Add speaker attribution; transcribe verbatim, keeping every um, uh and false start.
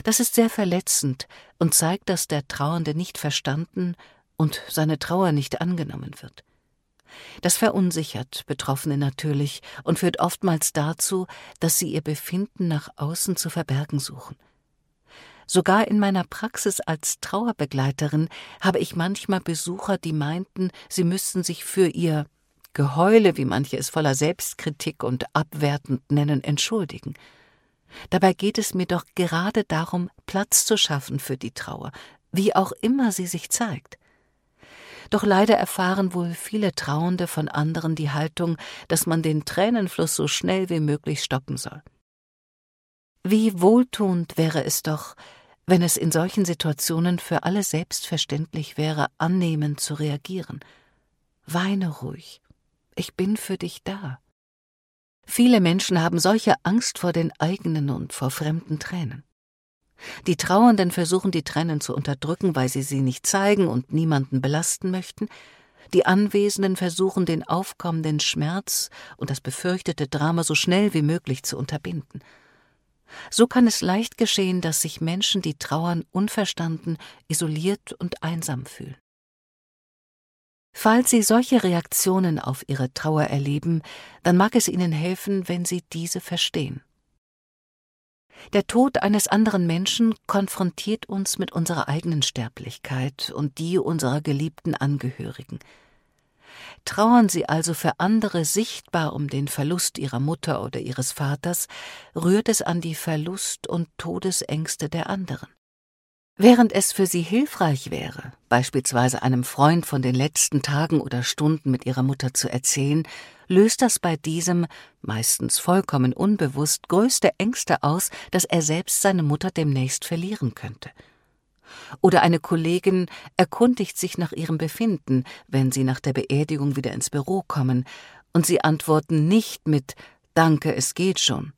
Speaker 1: Das ist sehr verletzend und zeigt, dass der Trauernde nicht verstanden und seine Trauer nicht angenommen wird. Das verunsichert Betroffene natürlich und führt oftmals dazu, dass sie ihr Befinden nach außen zu verbergen suchen. Sogar in meiner Praxis als Trauerbegleiterin habe ich manchmal Besucher, die meinten, sie müssten sich für ihr Geheule, wie manche es voller Selbstkritik und abwertend nennen, entschuldigen. Dabei geht es mir doch gerade darum, Platz zu schaffen für die Trauer, wie auch immer sie sich zeigt. Doch leider erfahren wohl viele Trauernde von anderen die Haltung, dass man den Tränenfluss so schnell wie möglich stoppen soll. Wie wohltuend wäre es doch, wenn es in solchen Situationen für alle selbstverständlich wäre, annehmend zu reagieren. Weine ruhig, ich bin für dich da. Viele Menschen haben solche Angst vor den eigenen und vor fremden Tränen. Die Trauernden versuchen, die Tränen zu unterdrücken, weil sie sie nicht zeigen und niemanden belasten möchten. Die Anwesenden versuchen, den aufkommenden Schmerz und das befürchtete Drama so schnell wie möglich zu unterbinden. So kann es leicht geschehen, dass sich Menschen, die trauern, unverstanden, isoliert und einsam fühlen. Falls Sie solche Reaktionen auf Ihre Trauer erleben, dann mag es Ihnen helfen, wenn Sie diese verstehen. Der Tod eines anderen Menschen konfrontiert uns mit unserer eigenen Sterblichkeit und die unserer geliebten Angehörigen. Trauern Sie also für andere sichtbar um den Verlust Ihrer Mutter oder Ihres Vaters, rührt es an die Verlust- und Todesängste der anderen. Während es für Sie hilfreich wäre, beispielsweise einem Freund von den letzten Tagen oder Stunden mit Ihrer Mutter zu erzählen, löst das bei diesem, meistens vollkommen unbewusst, größte Ängste aus, dass er selbst seine Mutter demnächst verlieren könnte. Oder eine Kollegin erkundigt sich nach ihrem Befinden, wenn Sie nach der Beerdigung wieder ins Büro kommen, und Sie antworten nicht mit »Danke, es geht schon«,